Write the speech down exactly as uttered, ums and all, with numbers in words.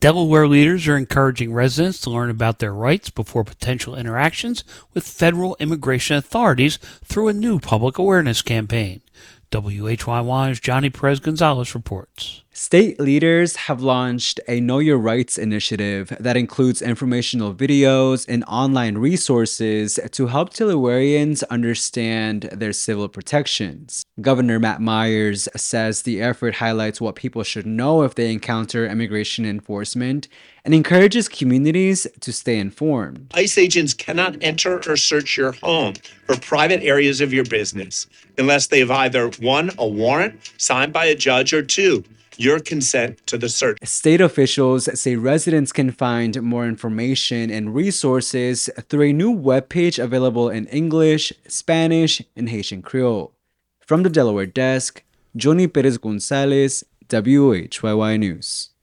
Delaware leaders are encouraging residents to learn about their rights before potential interactions with federal immigration authorities through a new public awareness campaign. W H Y Y's Johnny Perez Gonzalez reports. State leaders have launched a Know Your Rights initiative that includes informational videos and online resources to help Delawareans understand their civil protections. Governor Matt Myers says the effort highlights what people should know if they encounter immigration enforcement and encourages communities to stay informed. ICE agents cannot enter or search your home or private areas of your business unless they've either, one, a warrant signed by a judge, or two, your consent to the search. State officials say residents can find more information and resources through a new webpage available in English, Spanish, and Haitian Creole. From the Delaware desk, Johnny Perez Gonzalez, W H Y Y News.